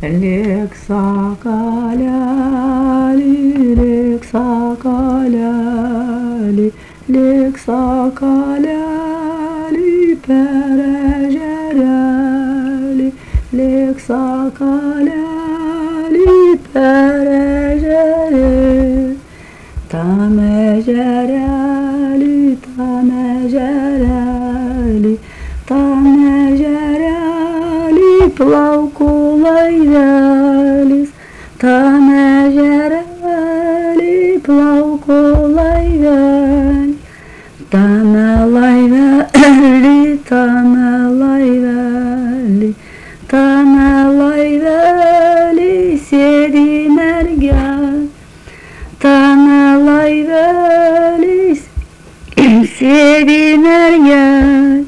Leksakalali, leksakalali, leksakalali, perejerali, leksakalali, perejerali, tamejerali, tamejerali, tamejerali, plaukulaivelis, tamejerali, plaukulaivelis, tamelaiveli, tamelaiveli, tamelaiveli, sėdi mergelė, tamelaiveli, sėdi mergelė,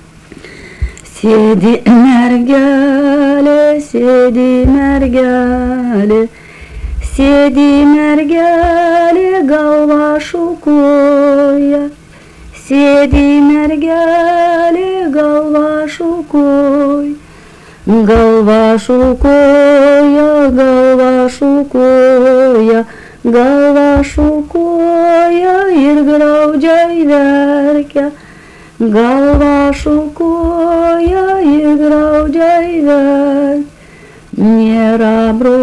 sėdi mergelė, sėdi mergelė, sėdi mergelė, galva šukuoja, sėdi mergelė, galva šukuoja, galva šukuoja, galva šukuoja, galva šukuoja ir graudžiai verkia, galva šukuoja ir graudžiai verkia. Nėra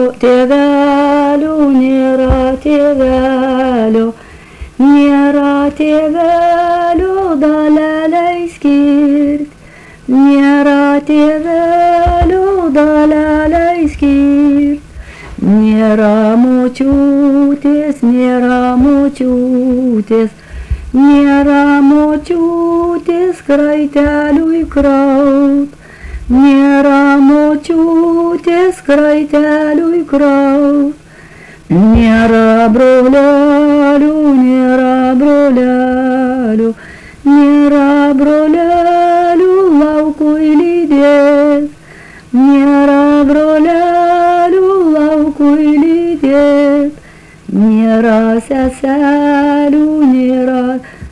tėvelių, nėra tėvelių, nėra tėvelių dalelei skirti, nėra tėvelių dalelei skirti, nėra močiutės, nėra močiutės, nėra močiutės kraiteliui kraut, nėra močiutės kraiteliui kraut, nėra brolelių, nėra brolelių, nėra brolelių laukui lydėt, nėra brolelių laukui lydėt, nėra seselių, nėra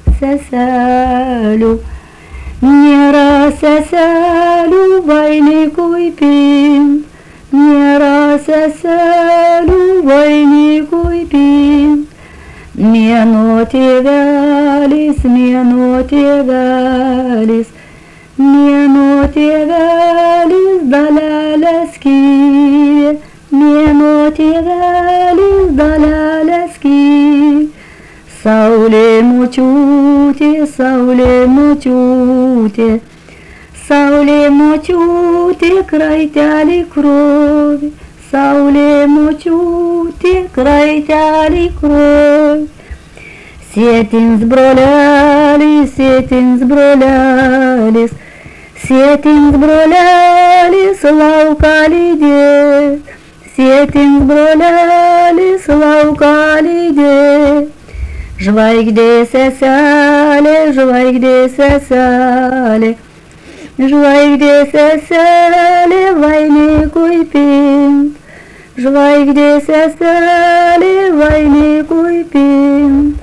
seselių, nėra seselių vainikui pint, nėra seselių vainikui pint, mėnuo tėvelis, mėnuo tėvelis, mėnuo tėvelis dalelę skyrė, mėnuo tėvelis dalelę skyrė. Saulė močiutė, saulė močiutė, saulė močiutė kraitelį krovė, saulė močiutė kraitelį krovė. Sėtins brolelis, sėtins brolelis, sėtins brolelis lauką lydėt, sėtins brolelis lauką lydėt. Žvaigždė seselė, žvaigždė seselė, žvaigždė seselė vainikui pint, žvaigždė seselė vainikui pint.